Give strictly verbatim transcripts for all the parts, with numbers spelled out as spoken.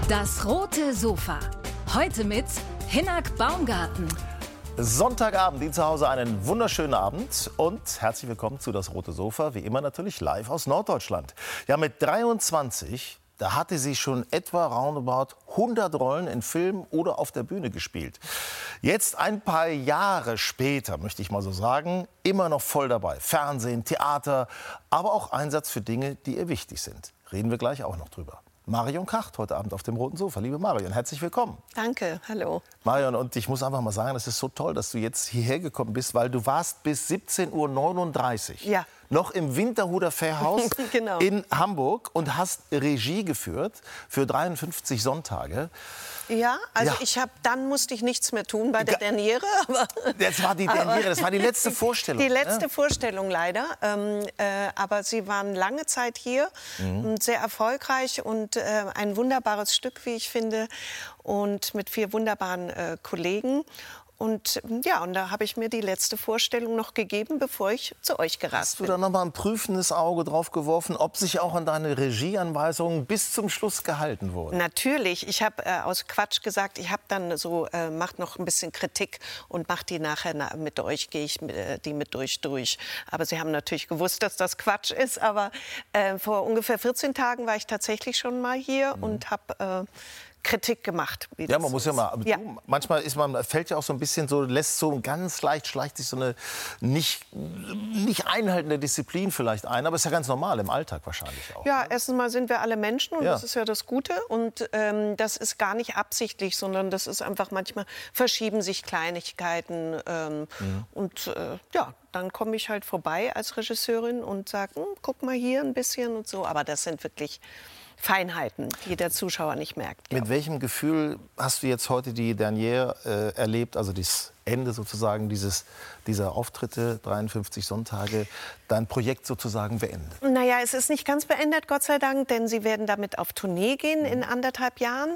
Das rote Sofa. Heute mit Hinnerk Baumgarten. Sonntagabend, Ihnen zu Hause einen wunderschönen Abend und herzlich willkommen zu Das rote Sofa, wie immer natürlich live aus Norddeutschland. Ja, mit dreiundzwanzig, da hatte sie schon etwa roundabout hundert Rollen in Filmen oder auf der Bühne gespielt. Jetzt ein paar Jahre später, möchte ich mal so sagen, immer noch voll dabei. Fernsehen, Theater, aber auch Einsatz für Dinge, die ihr wichtig sind. Reden wir gleich auch noch drüber. Marion Kracht heute Abend auf dem roten Sofa. Liebe Marion, herzlich willkommen. Danke, hallo. Marion, und ich muss einfach mal sagen, es ist so toll, dass du jetzt hierher gekommen bist, weil du warst bis siebzehn Uhr neununddreißig ja. noch im Winterhuder Fährhaus genau. in Hamburg und hast Regie geführt für dreiundfünfzig Sonntage. Ja, also Ja. ich habe, dann musste ich nichts mehr tun bei der Derniere. Aber, Das war die Derniere, das war die letzte Vorstellung. Die letzte ne? Vorstellung leider. Ähm, äh, aber sie waren lange Zeit hier mhm. und sehr erfolgreich und äh, ein wunderbares Stück, wie ich finde, und mit vier wunderbaren äh, Kollegen. Und ja, und da habe ich mir die letzte Vorstellung noch gegeben, bevor ich zu euch gereist Hast du bin. da noch mal ein prüfendes Auge drauf geworfen, ob sich auch an deine Regieanweisungen bis zum Schluss gehalten wurden? Natürlich. Ich habe äh, aus Quatsch gesagt, ich habe dann so, äh, macht noch ein bisschen Kritik und macht die nachher na, mit euch, gehe ich äh, die mit euch durch. Aber sie haben natürlich gewusst, dass das Quatsch ist. Aber äh, vor ungefähr vierzehn Tagen war ich tatsächlich schon mal hier mhm. und habe... Äh, Kritik gemacht. Wie ja, das man muss so ja mal. ja. Du, manchmal ist man, fällt ja auch so ein bisschen so, lässt so ganz leicht, schleicht sich so eine nicht, nicht einhaltende Disziplin vielleicht ein. Aber ist ja ganz normal im Alltag wahrscheinlich auch. Ja, erstens mal sind wir alle Menschen und ja. das ist ja das Gute. Und ähm, das ist gar nicht absichtlich, sondern das ist einfach manchmal verschieben sich Kleinigkeiten. Ähm, mhm. Und äh, ja, dann komme ich halt vorbei als Regisseurin und sage, hm, guck mal hier ein bisschen und so. Aber das sind wirklich Feinheiten, die der Zuschauer nicht merkt. Mit welchem Gefühl hast du jetzt heute die Derniere äh, erlebt, also das Ende sozusagen dieses, dieser Auftritte, dreiundfünfzig Sonntage, dein Projekt sozusagen beendet? Naja, es ist nicht ganz beendet, Gott sei Dank, denn sie werden damit auf Tournee gehen in anderthalb Jahren.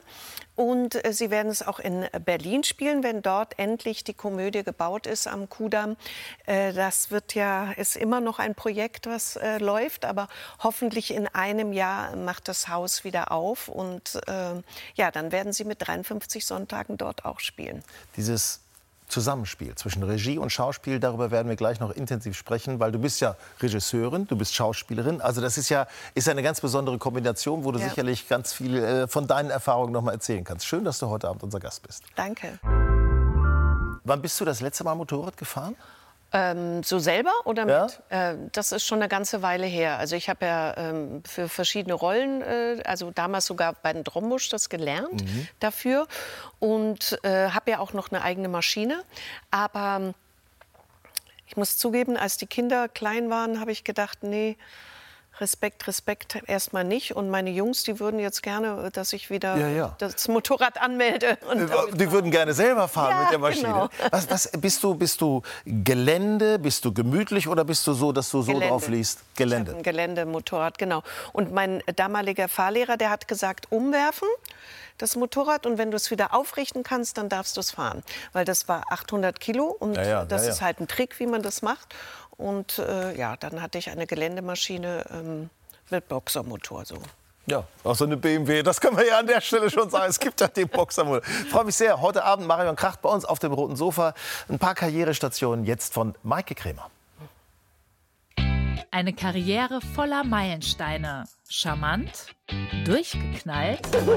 Und äh, sie werden es auch in Berlin spielen, wenn dort endlich die Komödie gebaut ist am Kudamm. Äh, das wird ja, ist immer noch ein Projekt, was äh, läuft, aber hoffentlich in einem Jahr macht das Haus wieder auf. Und äh, ja, dann werden sie mit dreiundfünfzig Sonntagen dort auch spielen. Dieses Zusammenspiel zwischen Regie und Schauspiel, darüber werden wir gleich noch intensiv sprechen, weil du bist ja Regisseurin, du bist Schauspielerin. Also das ist ja ist eine ganz besondere Kombination, wo du ja. sicherlich ganz viel äh, von deinen Erfahrungen noch mal erzählen kannst. Schön, dass du heute Abend unser Gast bist. Danke. Wann bist du das letzte Mal Motorrad gefahren? Ähm, so selber oder ja? mit? Äh, das ist schon eine ganze Weile her. Also ich habe ja ähm, für verschiedene Rollen, äh, also damals sogar bei den Drombusch das gelernt mhm. dafür und äh, habe ja auch noch eine eigene Maschine. Aber ich muss zugeben, als die Kinder klein waren, habe ich gedacht, nee, Respekt, Respekt erstmal nicht. Und meine Jungs, die würden jetzt gerne, dass ich wieder ja, ja. das Motorrad anmelde. Und die würden gerne selber fahren ja, mit der Maschine. Genau. Was, was, bist, du, bist du Gelände, bist du gemütlich oder bist du so, dass du so Gelände. drauf liest? Gelände. Ich hab ein Geländemotorrad, genau. Und mein damaliger Fahrlehrer, der hat gesagt, umwerfen das Motorrad und wenn du es wieder aufrichten kannst, dann darfst du es fahren. Weil das war achthundert Kilo und ja, ja, das ja, ist ja. halt ein Trick, wie man das macht. Und äh, ja, dann hatte ich eine Geländemaschine ähm, mit Boxermotor. So. Ja, auch so eine B M W, das können wir ja an der Stelle schon sagen. Es gibt ja den Boxermotor. Ich freue mich sehr. Heute Abend Marion Kracht bei uns auf dem roten Sofa. Ein paar Karrierestationen jetzt von Maike Krämer. Eine Karriere voller Meilensteine. Charmant, durchgeknallt,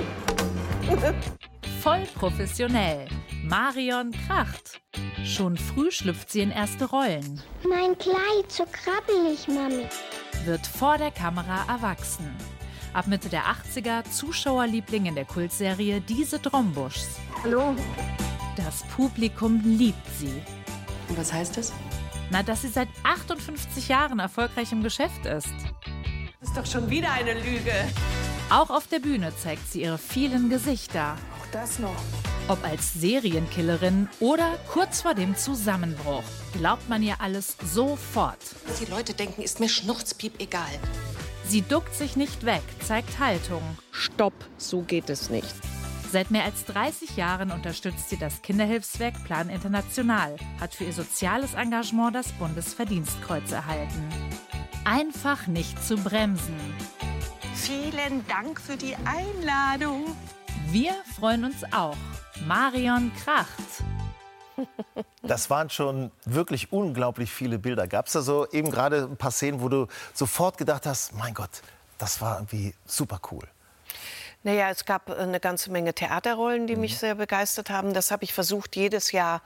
voll professionell. Marion Kracht. Schon früh schlüpft sie in erste Rollen. Mein Kleid, so krabbelig, Mami. Wird vor der Kamera erwachsen. Ab Mitte der achtziger Zuschauerliebling in der Kultserie Diese Drombuschs. Hallo. Das Publikum liebt sie. Und was heißt das? Na, dass sie seit achtundfünfzig Jahren erfolgreich im Geschäft ist. Das ist doch schon wieder eine Lüge. Auch auf der Bühne zeigt sie ihre vielen Gesichter. Auch das noch. Ob als Serienkillerin oder kurz vor dem Zusammenbruch. Glaubt man ihr alles sofort. Was die Leute denken, ist mir schnurzpiep egal. Sie duckt sich nicht weg, zeigt Haltung. Stopp, so geht es nicht. Seit mehr als dreißig Jahren unterstützt sie das Kinderhilfswerk Plan International, hat für ihr soziales Engagement das Bundesverdienstkreuz erhalten. Einfach nicht zu bremsen. Vielen Dank für die Einladung. Wir freuen uns auch. Marion kracht. Das waren schon wirklich unglaublich viele Bilder. Gab es da so eben gerade ein paar Szenen, wo du sofort gedacht hast, mein Gott, das war irgendwie super cool? Naja, es gab eine ganze Menge Theaterrollen, die mich sehr begeistert haben. Das habe ich versucht, jedes Jahr.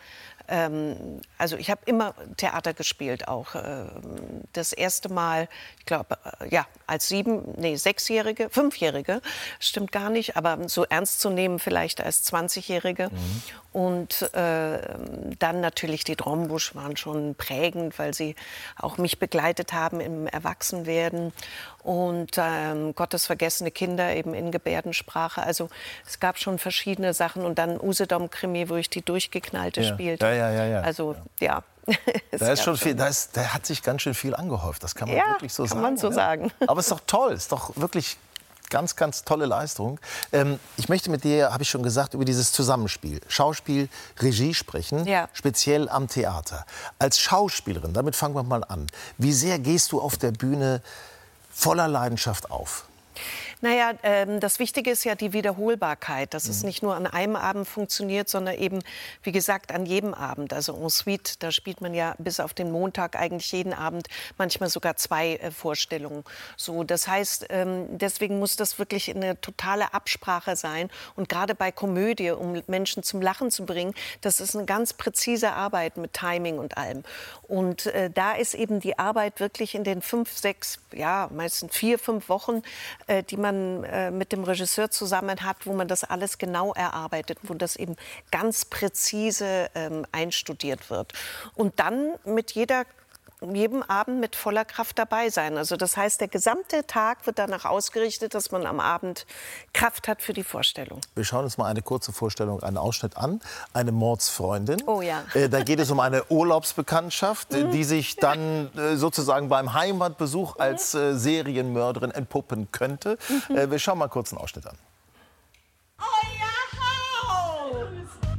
Ähm, also ich habe immer Theater gespielt, auch äh, das erste Mal, ich glaube, äh, ja, als sieben, nee, sechsjährige, fünfjährige, stimmt gar nicht, aber so ernst zu nehmen vielleicht als zwanzigjährige. Mhm. Und äh, dann natürlich die Drombusch waren schon prägend, weil sie auch mich begleitet haben im Erwachsenwerden. Und ähm, Gottes vergessene Kinder eben in Gebärdensprache. Also es gab schon verschiedene Sachen. Und dann Usedom-Krimi, wo ich die Durchgeknallte ja. spielte. Ja, ja, ja, ja. Also ja. Da ist schon viel, da, ist, da hat sich ganz schön viel angehäuft. Das kann man ja, wirklich so kann sagen. man so ja. sagen. Aber es ist doch toll. Es ist doch wirklich ganz, ganz tolle Leistung. Ähm, ich möchte mit dir, habe ich schon gesagt, über dieses Zusammenspiel, Schauspiel, Regie sprechen, ja. speziell am Theater. Als Schauspielerin, damit fangen wir mal an. Wie sehr gehst du auf der Bühne voller Leidenschaft auf? Naja, ähm, das Wichtige ist ja die Wiederholbarkeit, dass mhm. es nicht nur an einem Abend funktioniert, sondern eben, wie gesagt, an jedem Abend. Also en suite, da spielt man ja bis auf den Montag eigentlich jeden Abend, manchmal sogar zwei äh, Vorstellungen. So, das heißt, ähm, deswegen muss das wirklich eine totale Absprache sein. Und gerade bei Komödie, um Menschen zum Lachen zu bringen, das ist eine ganz präzise Arbeit mit Timing und allem. Und äh, da ist eben die Arbeit wirklich in den fünf, sechs, ja, meistens vier, fünf Wochen, äh, die man äh, mit dem Regisseur zusammen hat, wo man das alles genau erarbeitet, wo das eben ganz präzise ähm, einstudiert wird. Und dann mit jeder jedem Abend mit voller Kraft dabei sein. Also das heißt, der gesamte Tag wird danach ausgerichtet, dass man am Abend Kraft hat für die Vorstellung. Wir schauen uns mal eine kurze Vorstellung, einen Ausschnitt an. Eine Mordsfreundin. Oh ja. Äh, da geht es um eine Urlaubsbekanntschaft, mhm. die sich dann äh, sozusagen beim Heimatbesuch mhm. als äh, Serienmörderin entpuppen könnte. Mhm. Äh, wir schauen mal kurz einen Ausschnitt an. Euer Haus!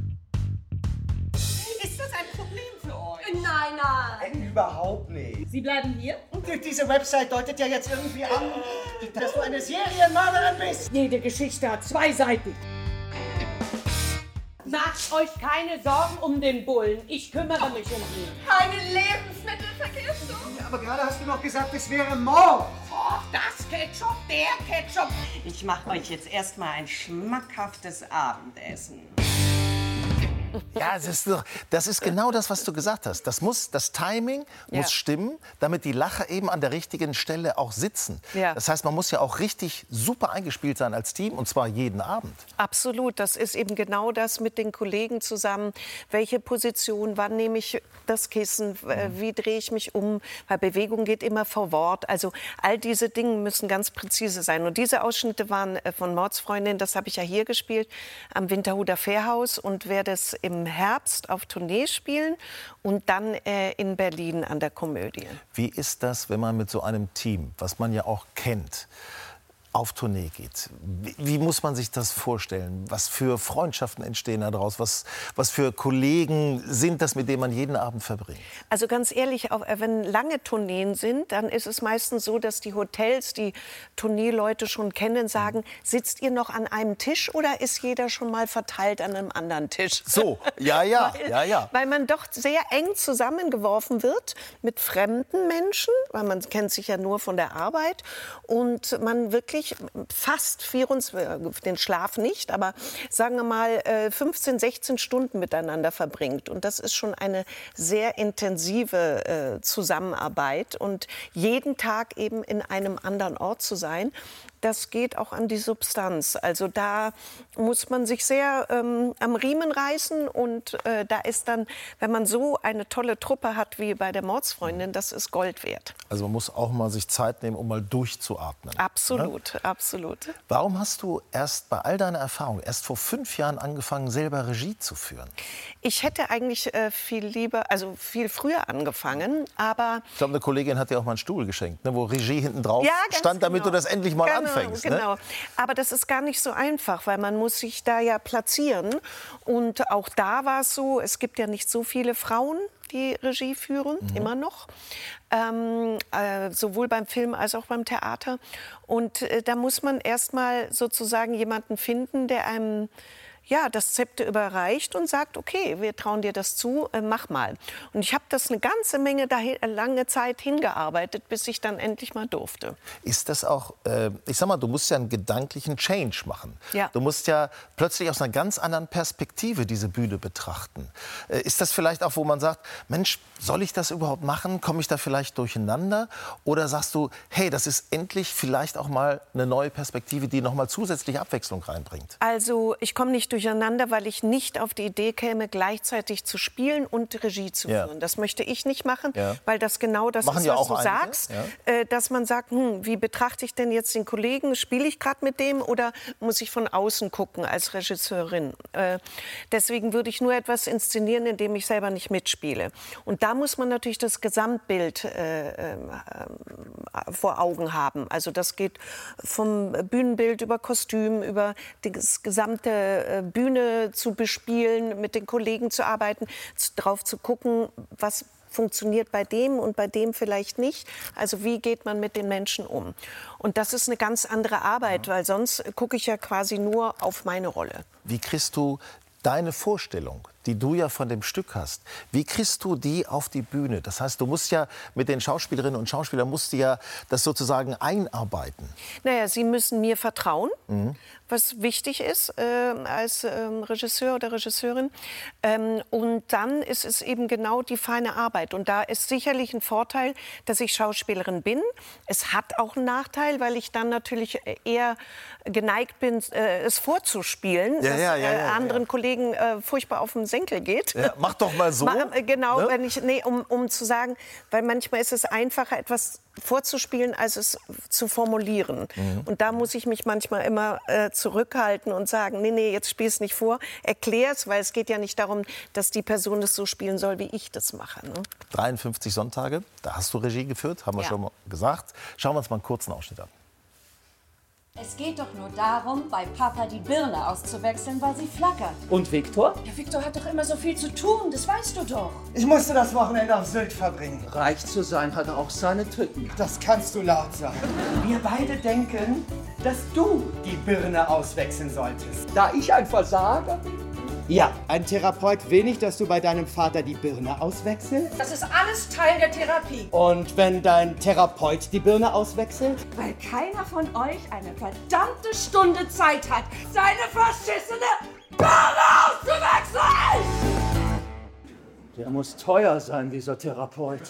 Ist das ein Problem für euch? Nein, nein. Überhaupt nicht. Sie bleiben hier? Und diese Website deutet ja jetzt irgendwie an, dass du eine Serienmörderin bist. Jede Geschichte hat zwei Seiten. Macht euch keine Sorgen um den Bullen. Ich kümmere mich um ihn. Keine Lebensmittelvergiftung. Ja, aber gerade hast du noch gesagt, es wäre Mord. Oh, das Ketchup, der Ketchup. Ich mache euch jetzt erstmal ein schmackhaftes Abendessen. Ja, das ist, doch, das ist genau das, was du gesagt hast. Das, muss, das Timing muss ja. stimmen, damit die Lacher eben an der richtigen Stelle auch sitzen. Ja. Das heißt, man muss ja auch richtig super eingespielt sein als Team, und zwar jeden Abend. Absolut, das ist eben genau das mit den Kollegen zusammen. Welche Position, wann nehme ich das Kissen, wie drehe ich mich um, weil Bewegung geht immer vor Wort. Also all diese Dinge müssen ganz präzise sein. Und diese Ausschnitte waren von Mordsfreundin, das habe ich ja hier gespielt, am Winterhuder Fährhaus, und werde es im Herbst auf Tournee spielen und dann äh, in Berlin an der Komödie. Wie ist das, wenn man mit so einem Team, was man ja auch kennt, auf Tournee geht? Wie, wie muss man sich das vorstellen? Was für Freundschaften entstehen daraus? Was, was für Kollegen sind das, mit denen man jeden Abend verbringt? Also ganz ehrlich, auch wenn lange Tourneen sind, dann ist es meistens so, dass die Hotels, die Tourneeleute schon kennen, sagen, sitzt ihr noch an einem Tisch oder ist jeder schon mal verteilt an einem anderen Tisch? So, ja, ja, weil, ja, ja. Weil man doch sehr eng zusammengeworfen wird mit fremden Menschen, weil man kennt sich ja nur von der Arbeit, und man wirklich fast vierundzwanzig, den Schlaf nicht, aber sagen wir mal fünfzehn, sechzehn Stunden miteinander verbringt. Und das ist schon eine sehr intensive äh, Zusammenarbeit. Und jeden Tag eben in einem anderen Ort zu sein, das geht auch an die Substanz. Also da muss man sich sehr ähm, am Riemen reißen, und äh, da ist dann, wenn man so eine tolle Truppe hat wie bei der Mordsfreundin, das ist Gold wert. Also man muss auch mal sich Zeit nehmen, um mal durchzuatmen. Absolut, ne? absolut. Warum hast du erst bei all deiner Erfahrung erst vor fünf Jahren angefangen, selber Regie zu führen? Ich hätte eigentlich äh, viel lieber, also viel früher angefangen, aber... Ich glaube, eine Kollegin hat dir auch mal einen Stuhl geschenkt, ne, wo Regie hinten drauf ja, stand, damit genau. du das endlich mal genau, anfängst. Genau, ne? Aber das ist gar nicht so einfach, weil man muss sich da ja platzieren. Und auch da war es so, es gibt ja nicht so viele Frauen die Regie führen, mhm. immer noch. Ähm, äh, sowohl beim Film als auch beim Theater. Und äh, da muss man erstmal sozusagen jemanden finden, der einem ja, das Zepter überreicht und sagt, okay, wir trauen dir das zu, äh, mach mal. Und ich habe das eine ganze Menge, dahin, lange Zeit hingearbeitet, bis ich dann endlich mal durfte. Ist das auch, äh, ich sag mal, du musst ja einen gedanklichen Change machen. Ja. Du musst ja plötzlich aus einer ganz anderen Perspektive diese Bühne betrachten. Äh, ist das vielleicht auch, wo man sagt, Mensch, soll ich das überhaupt machen? Komme ich da vielleicht durcheinander? Oder sagst du, hey, das ist endlich vielleicht auch mal eine neue Perspektive, die noch mal zusätzliche Abwechslung reinbringt? Also ich komme nicht durcheinander, weil ich nicht auf die Idee käme, gleichzeitig zu spielen und Regie zu führen. Ja. Das möchte ich nicht machen, ja. weil das genau das machen ist, ja was auch du einige, sagst. ja. Äh, dass man sagt, hm, wie betrachte ich denn jetzt den Kollegen? Spiele ich gerade mit dem oder muss ich von außen gucken als Regisseurin? Äh, deswegen würde ich nur etwas inszenieren, in dem ich selber nicht mitspiele. Und da muss man natürlich das Gesamtbild äh, äh, vor Augen haben. Also das geht vom Bühnenbild über Kostüm, über das gesamte äh, Bühne zu bespielen, mit den Kollegen zu arbeiten, drauf zu gucken, was funktioniert bei dem und bei dem vielleicht nicht. Also wie geht man mit den Menschen um? Und das ist eine ganz andere Arbeit, weil sonst gucke ich ja quasi nur auf meine Rolle. Wie kriegst du deine Vorstellung, die du ja von dem Stück hast, wie kriegst du die auf die Bühne? Das heißt, du musst ja mit den Schauspielerinnen und Schauspielern musst du ja das sozusagen einarbeiten. Naja, sie müssen mir vertrauen, mhm. was wichtig ist äh, als ähm, Regisseur oder Regisseurin. Ähm, und dann ist es eben genau die feine Arbeit. Und da ist sicherlich ein Vorteil, dass ich Schauspielerin bin. Es hat auch einen Nachteil, weil ich dann natürlich eher geneigt bin, äh, es vorzuspielen, ja, was ja, ja, äh, ja, anderen ja. Kollegen äh, furchtbar auf den Senkel geht. Ja, mach doch mal so. Mach, äh, genau, ne? wenn ich, nee, um, um zu sagen, weil manchmal ist es einfacher, etwas vorzuspielen, als es zu formulieren. Mhm. Und da muss ich mich manchmal immer äh, zurückhalten und sagen, nee, nee, jetzt spiel's nicht vor, erklär's, weil es geht ja nicht darum, dass die Person das so spielen soll, wie ich das mache. Ne? dreiundfünfzig Sonntage, da hast du Regie geführt, haben wir ja. schon mal gesagt. Schauen wir uns mal einen kurzen Ausschnitt an. Es geht doch nur darum, bei Papa die Birne auszuwechseln, weil sie flackert. Und Viktor? Ja, Viktor hat doch immer so viel zu tun, das weißt du doch. Ich musste das Wochenende auf Sylt verbringen. Reich zu sein hat auch seine Tücken. Das kannst du laut sagen. Wir beide denken, dass du die Birne auswechseln solltest. Da ich ein Versager bin? Ja, ein Therapeut will nicht, dass du bei deinem Vater die Birne auswechselst. Das ist alles Teil der Therapie. Und wenn dein Therapeut die Birne auswechselt? Weil keiner von euch eine verdammte Stunde Zeit hat, seine verschissene Birne auszuwechseln! Der muss teuer sein, dieser Therapeut.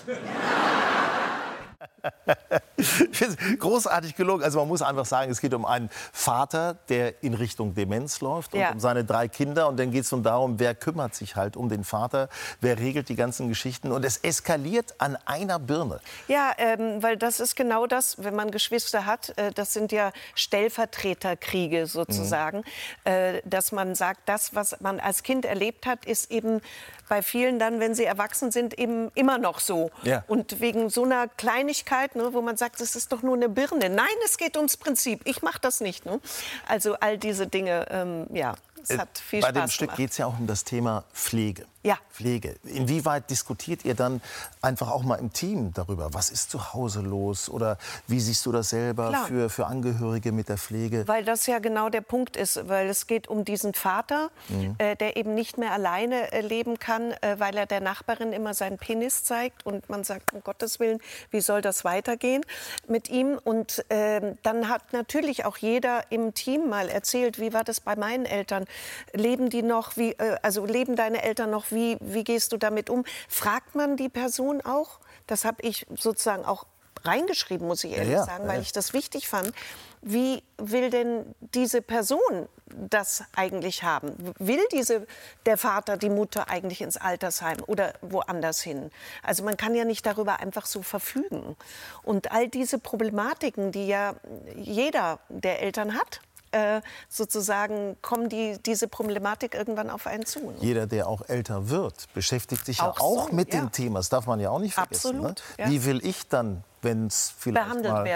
Großartig gelogen. Also man muss einfach sagen, es geht um einen Vater, der in Richtung Demenz läuft und ja. um seine drei Kinder. Und dann geht es nun darum, wer kümmert sich halt um den Vater, wer regelt die ganzen Geschichten. Und es eskaliert an einer Birne. Ja, ähm, weil das ist genau das, wenn man Geschwister hat, äh, das sind ja Stellvertreterkriege sozusagen, mhm. äh, dass man sagt, das, was man als Kind erlebt hat, ist eben bei vielen dann, wenn sie erwachsen sind, eben immer noch so. Ja. Und wegen so einer Kleinigkeit, ne, wo man sagt, es ist doch nur eine Birne. Nein, es geht ums Prinzip. Ich mache das nicht. Ne? Also all diese Dinge, ähm, ja, es hat viel Bei Spaß dem gemacht. Stück geht es ja auch um das Thema Pflege. Ja. Pflege. Inwieweit diskutiert ihr dann einfach auch mal im Team darüber? Was ist zu Hause los? Oder wie siehst du das selber für, für Angehörige mit der Pflege? Weil das ja genau der Punkt ist. Weil es geht um diesen Vater, mhm. äh, der eben nicht mehr alleine äh, leben kann, äh, weil er der Nachbarin immer seinen Penis zeigt. Und man sagt, um Gottes Willen, wie soll das weitergehen mit ihm? Und äh, dann hat natürlich auch jeder im Team mal erzählt, wie war das bei meinen Eltern? Leben die noch? Wie, äh, also leben deine Eltern noch? Wie, wie gehst du damit um? Fragt man die Person auch? Das habe ich sozusagen auch reingeschrieben, muss ich ehrlich ja, ja, sagen, ja. weil ich das wichtig fand. Wie will denn diese Person das eigentlich haben? Will diese, der Vater, die Mutter eigentlich ins Altersheim oder woanders hin? Also man kann ja nicht darüber einfach so verfügen. Und all diese Problematiken, die ja jeder der Eltern hat, Äh, sozusagen kommen die, diese Problematik irgendwann auf einen zu. Ne? Jeder, der auch älter wird, beschäftigt sich auch ja auch so, mit ja. dem Thema. Das darf man ja auch nicht vergessen. Absolut, Ne? ja. Wie will ich dann, wenn es vielleicht behandelt mal werden?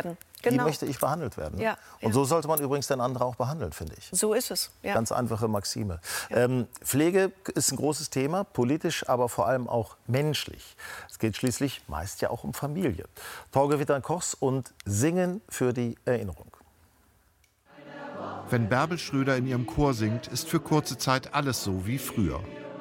Genau. Wie möchte ich behandelt werden? Ja, Und ja. so sollte man übrigens den anderen auch behandeln, finde ich. So ist es. Ja. Ganz einfache Maxime. Ja. Ähm, Pflege ist ein großes Thema, politisch, aber vor allem auch menschlich. Es geht schließlich meist ja auch um Familie. Torge Wittern-Kochs und Singen für die Erinnerung. Wenn Bärbel Schröder in ihrem Chor singt, ist für kurze Zeit alles so wie früher.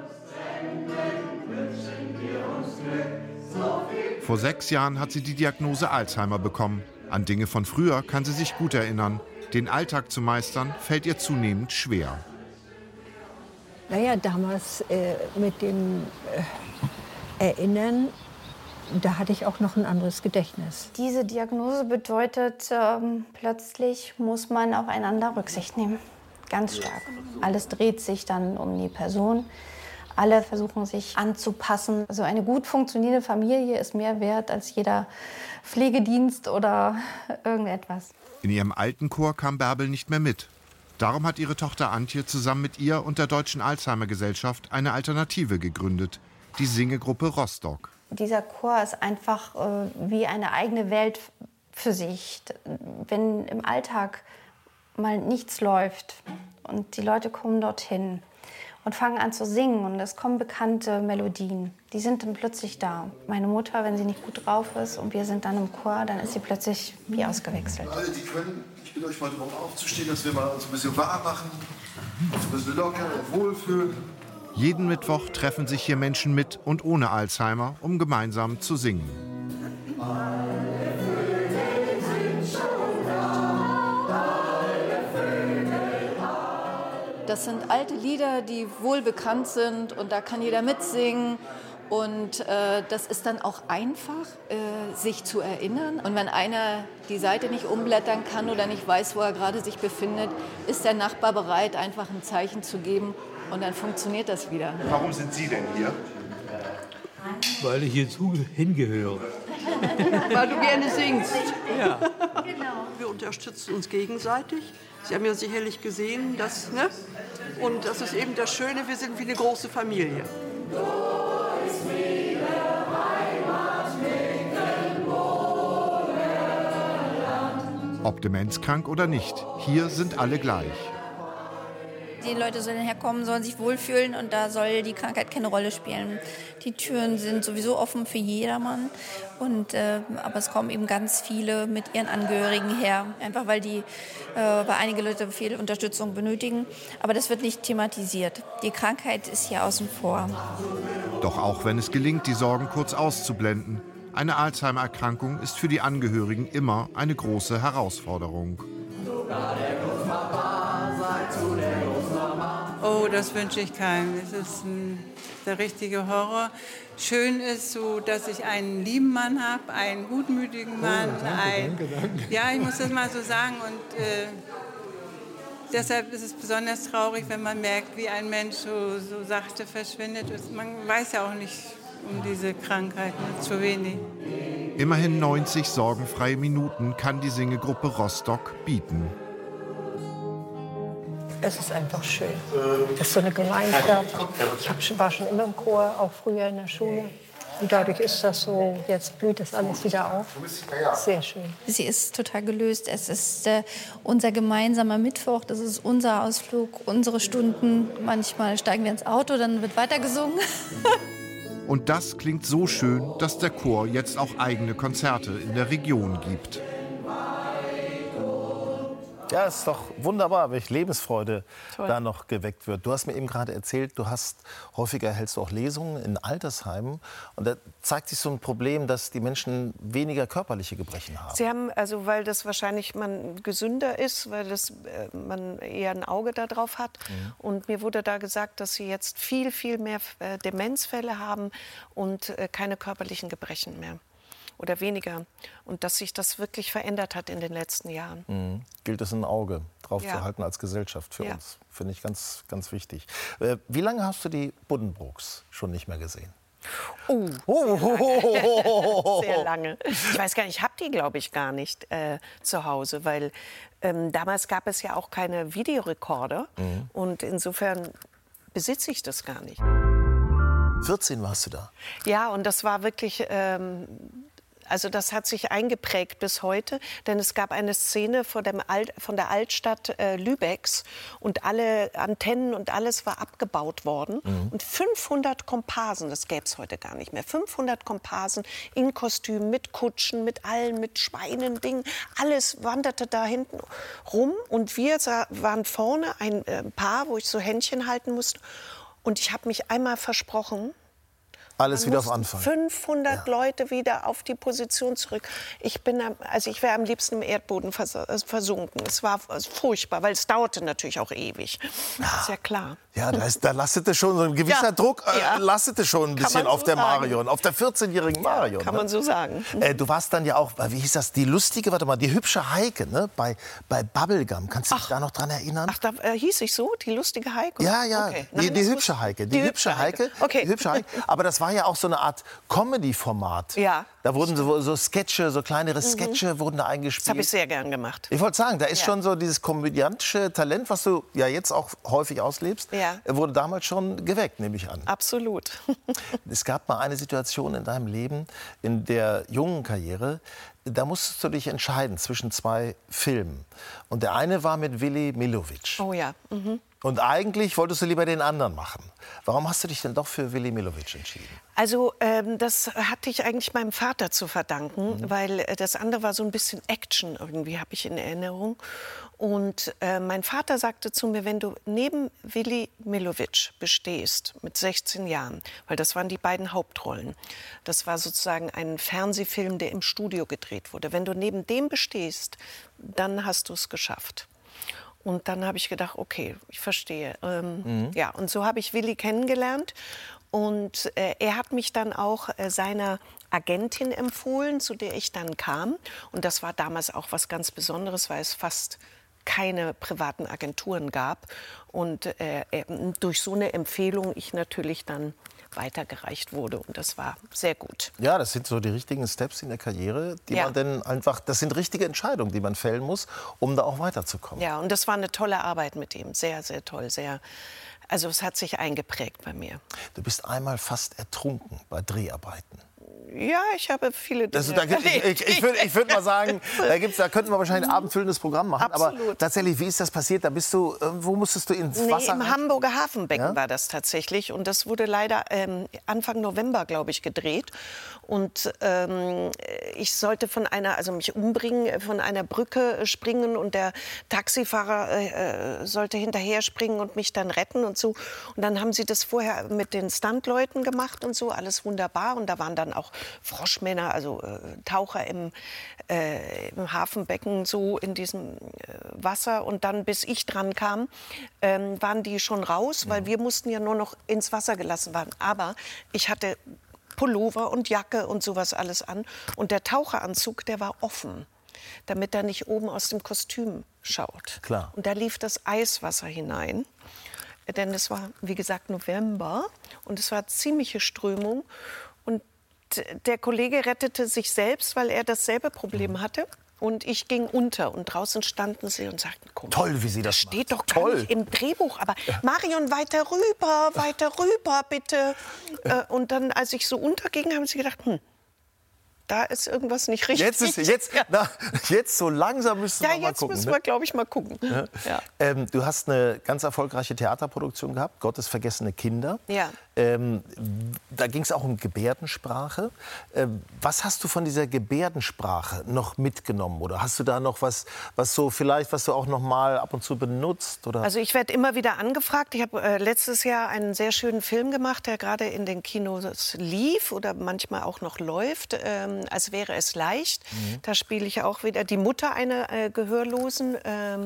Vor sechs Jahren hat sie die Diagnose Alzheimer bekommen. An Dinge von früher kann sie sich gut erinnern. Den Alltag zu meistern, fällt ihr zunehmend schwer. Naja, damals äh, mit dem äh, Erinnern, da hatte ich auch noch ein anderes Gedächtnis. Diese Diagnose bedeutet, ähm, plötzlich muss man aufeinander Rücksicht nehmen. Ganz stark. Alles dreht sich dann um die Person. Alle versuchen sich anzupassen. Also eine gut funktionierende Familie ist mehr wert als jeder Pflegedienst oder irgendetwas. In ihrem alten Chor kam Bärbel nicht mehr mit. Darum hat ihre Tochter Antje zusammen mit ihr und der Deutschen Alzheimer-Gesellschaft eine Alternative gegründet, die Singegruppe Rostock. Dieser Chor ist einfach äh, wie eine eigene Welt für sich. Wenn im Alltag mal nichts läuft und die Leute kommen dorthin und fangen an zu singen und es kommen bekannte Melodien, die sind dann plötzlich da. Meine Mutter, wenn sie nicht gut drauf ist und wir sind dann im Chor, dann ist sie plötzlich wie ausgewechselt. Alle, die können, ich bitte euch mal darum aufzustehen, dass wir mal uns ein bisschen warm machen, uns ein bisschen locker und wohlfühlen. Jeden Mittwoch treffen sich hier Menschen mit und ohne Alzheimer, um gemeinsam zu singen. Das sind alte Lieder, die wohl bekannt sind und da kann jeder mitsingen. Und äh, das ist dann auch einfach, äh, sich zu erinnern. Und wenn einer die Seite nicht umblättern kann oder nicht weiß, wo er gerade sich befindet, ist der Nachbar bereit, einfach ein Zeichen zu geben. Und dann funktioniert das wieder. Warum sind Sie denn hier? Weil ich hierzu hingehöre. Weil du gerne singst. Ja. Genau. Wir unterstützen uns gegenseitig. Sie haben ja sicherlich gesehen, dass, ne? Und das ist eben das Schöne, wir sind wie eine große Familie. Ob demenzkrank oder nicht, hier sind alle gleich. Die Leute sollen herkommen, sollen sich wohlfühlen und da soll die Krankheit keine Rolle spielen. Die Türen sind sowieso offen für jedermann, und, äh, aber es kommen eben ganz viele mit ihren Angehörigen her, einfach weil die, äh, weil einige Leute viel Unterstützung benötigen. Aber das wird nicht thematisiert. Die Krankheit ist hier außen vor. Doch auch wenn es gelingt, die Sorgen kurz auszublenden, eine Alzheimer-Erkrankung ist für die Angehörigen immer eine große Herausforderung. Oh, das wünsche ich keinem. Es ist ein, der richtige Horror. Schön ist so, dass ich einen lieben Mann habe, einen gutmütigen Mann. Oh, danke, ein, danke, danke. Ja, ich muss das mal so sagen. Und äh, deshalb ist es besonders traurig, wenn man merkt, wie ein Mensch so, so sachte verschwindet. Man weiß ja auch nicht um diese Krankheit, zu wenig. Immerhin neunzig sorgenfreie Minuten kann die Singegruppe Rostock bieten. Es ist einfach schön. Das ist so eine Gemeinschaft. Ich hab schon, war schon immer im Chor, auch früher in der Schule. Und dadurch ist das so, jetzt blüht das alles wieder auf. Sehr schön. Sie ist total gelöst. Es ist äh, unser gemeinsamer Mittwoch. Das ist unser Ausflug, unsere Stunden. Manchmal steigen wir ins Auto, dann wird weiter gesungen. Und das klingt so schön, dass der Chor jetzt auch eigene Konzerte in der Region gibt. Ja, ist doch wunderbar, welche Lebensfreude Toll. da noch geweckt wird. Du hast mir eben gerade erzählt, du hast häufiger hältst du auch Lesungen in Altersheimen. Und da zeigt sich so ein Problem, dass die Menschen weniger körperliche Gebrechen haben. Sie haben, also weil das wahrscheinlich man gesünder ist, weil das, äh, man eher ein Auge darauf hat. Mhm. Und mir wurde da gesagt, dass Sie jetzt viel, viel mehr äh, Demenzfälle haben und äh, keine körperlichen Gebrechen mehr. Oder weniger. Und dass sich das wirklich verändert hat in den letzten Jahren. Mhm. Gilt es ein Auge drauf Ja. zu halten als Gesellschaft für Ja. uns. Finde ich ganz, ganz wichtig. Äh, wie lange hast du die Buddenbrooks schon nicht mehr gesehen? Oh, oh. Sehr lange. Ich weiß gar nicht, ich habe die, glaube ich, gar nicht äh, zu Hause, weil ähm, damals gab es ja auch keine Videorekorder. Mhm. Und insofern besitze ich das gar nicht. vierzehn warst du da? Ja, und das war wirklich ähm, Also das hat sich eingeprägt bis heute, denn es gab eine Szene vor dem Alt, von der Altstadt äh, Lübecks und alle Antennen und alles war abgebaut worden. Mhm. Und fünfhundert Komparsen, das gäbe es heute gar nicht mehr, fünfhundert Komparsen in Kostümen, mit Kutschen, mit allen, mit Schweinen, Dingen, alles wanderte da hinten rum. Und wir sah, waren vorne, ein äh, Paar, wo ich so Händchen halten musste. Und ich habe mich einmal versprochen, alles wieder auf Anfang. fünfhundert ja. Leute wieder auf die Position zurück. Ich bin, also ich wäre am liebsten im Erdboden vers versunken. Es war furchtbar, weil es dauerte natürlich auch ewig. Ja. Ist ja klar. Ja, da, ist, da lastete schon so ein gewisser ja. Druck, äh, ja. lastete schon ein bisschen auf so der sagen. Marion, auf der vierzehnjährigen Marion. Ja, kann ne? man so sagen. Äh, du warst dann ja auch, wie hieß das, die lustige, warte mal, die hübsche Heike, ne? bei, bei Bubblegum. Kannst du dich ach. da noch dran erinnern? Ach, da äh, hieß ich so, die lustige Heike? Ja, ja, okay. die, Nein, die hübsche Heike. Die, die hübsche Heike. Heike. Okay. Die hübsche Heike. Aber das war ja auch so eine Art Comedy-Format. Ja. Da wurden so, so Sketche, so kleinere Sketche mhm. wurden da eingespielt. Das habe ich sehr gern gemacht. Ich wollte sagen, da ist ja. schon so dieses komödiantische Talent, was du ja jetzt auch häufig auslebst, ja. wurde damals schon geweckt, nehme ich an. Absolut. Es gab mal eine Situation in deinem Leben, in der jungen Karriere, da musstest du dich entscheiden zwischen zwei Filmen. Und der eine war mit Willy Millowitsch. Oh ja. Mhm. Und eigentlich wolltest du lieber den anderen machen. Warum hast du dich denn doch für Willy Millowitsch entschieden? Also ähm, das hatte ich eigentlich meinem Vater zu verdanken, mhm. weil äh, das andere war so ein bisschen Action irgendwie, habe ich in Erinnerung. Und äh, mein Vater sagte zu mir, wenn du neben Willy Millowitsch bestehst, mit sechzehn Jahren, weil das waren die beiden Hauptrollen, das war sozusagen ein Fernsehfilm, der im Studio gedreht wurde. Wenn du neben dem bestehst, dann hast du es geschafft. Und dann habe ich gedacht, okay, ich verstehe. Ähm, mhm. Ja, und so habe ich Willy kennengelernt. Und äh, er hat mich dann auch äh, seiner Agentin empfohlen, zu der ich dann kam. Und das war damals auch was ganz Besonderes, weil es fast keine privaten Agenturen gab. Und äh, durch so eine Empfehlung ich natürlich dann weitergereicht wurde. Und das war sehr gut. Ja, das sind so die richtigen Steps in der Karriere, die ja. man dann einfach, das sind richtige Entscheidungen, die man fällen muss, um da auch weiterzukommen. Ja, und das war eine tolle Arbeit mit ihm. Sehr, sehr toll. Sehr, also es hat sich eingeprägt bei mir. Du bist einmal fast ertrunken bei Dreharbeiten. Ja, ich habe viele Dinge also, da gibt, ich ich, ich würde ich würd mal sagen, da, gibt's, da könnten wir wahrscheinlich ein abendfüllendes Programm machen. Absolut. Aber tatsächlich, wie ist das passiert? Da bist du, wo musstest du ins nee, Wasser? Im Hamburger Hafenbecken ja? war das tatsächlich. Und das wurde leider ähm, Anfang November, glaube ich, gedreht. Und ähm, ich sollte von einer, also mich umbringen, von einer Brücke springen. Und der Taxifahrer äh, sollte hinterher springen und mich dann retten und so. Und dann haben sie das vorher mit den Stuntleuten gemacht und so. Alles wunderbar. Und da waren dann auch Froschmänner, also äh, Taucher im, äh, im Hafenbecken, so in diesem äh, Wasser. Und dann, bis ich dran kam, ähm, waren die schon raus, weil wir mussten ja nur noch ins Wasser gelassen werden. Aber ich hatte Pullover und Jacke und sowas alles an. Und der Taucheranzug, der war offen, damit er nicht oben aus dem Kostüm schaut. Klar. Und da lief das Eiswasser hinein. Denn es war, wie gesagt, November. Und es war ziemliche Strömung. Und der Kollege rettete sich selbst, weil er dasselbe Problem hatte. Und ich ging unter. Und draußen standen sie und sagten, komm, toll, wie sie das steht macht. doch gar Toll. nicht im Drehbuch. Aber Marion, weiter rüber, weiter rüber, bitte. Äh, und dann, als ich so unterging, haben sie gedacht, hm, da ist irgendwas nicht richtig. Jetzt, ist, jetzt, ja. na, jetzt so langsam müssen ja, wir mal jetzt gucken. müssen ne? wir, glaube ich, mal gucken. Ja. Ja. Ähm, du hast eine ganz erfolgreiche Theaterproduktion gehabt, Gottes vergessene Kinder. Ja. Ähm, da ging es auch um Gebärdensprache. Ähm, was hast du von dieser Gebärdensprache noch mitgenommen? Oder hast du da noch was, was so vielleicht, was du auch noch mal ab und zu benutzt? Oder? Also ich werde immer wieder angefragt. Ich habe äh, letztes Jahr einen sehr schönen Film gemacht, der gerade in den Kinos lief oder manchmal auch noch läuft. Ähm, als wäre es leicht. Mhm. Da spiele ich auch wieder die Mutter einer äh, Gehörlosen. Ähm,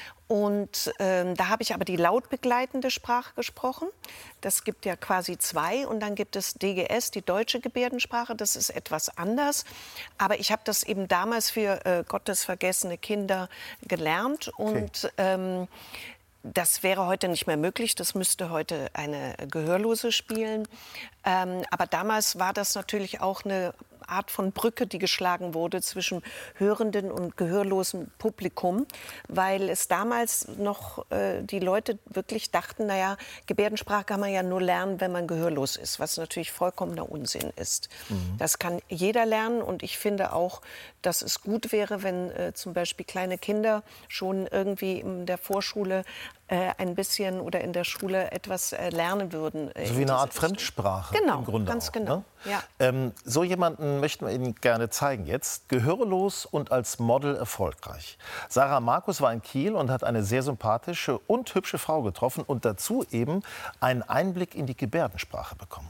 und ähm, da habe ich aber die lautbegleitende Sprache gesprochen. Das gibt ja quasi zwei. Und dann gibt es D G S, die deutsche Gebärdensprache. Das ist etwas anders. Aber ich habe das eben damals für äh, Gottes vergessene Kinder gelernt. Okay. Und ähm, das wäre heute nicht mehr möglich. Das müsste heute eine Gehörlose spielen. Ähm, aber damals war das natürlich auch eine Art von Brücke, die geschlagen wurde zwischen hörenden und gehörlosem Publikum, weil es damals noch äh, die Leute wirklich dachten, naja, Gebärdensprache kann man ja nur lernen, wenn man gehörlos ist, was natürlich vollkommener Unsinn ist. Mhm. Das kann jeder lernen und ich finde auch, dass es gut wäre, wenn äh, zum Beispiel kleine Kinder schon irgendwie in der Vorschule äh, ein bisschen oder in der Schule etwas äh, lernen würden. Äh, so wie eine Art Fremdsprache genau, im Grunde ganz auch, genau. Ne? Ja. Ähm, so jemanden möchten wir Ihnen gerne zeigen jetzt. Gehörlos und als Model erfolgreich. Sarah Markus war in Kiel und hat eine sehr sympathische und hübsche Frau getroffen und dazu eben einen Einblick in die Gebärdensprache bekommen.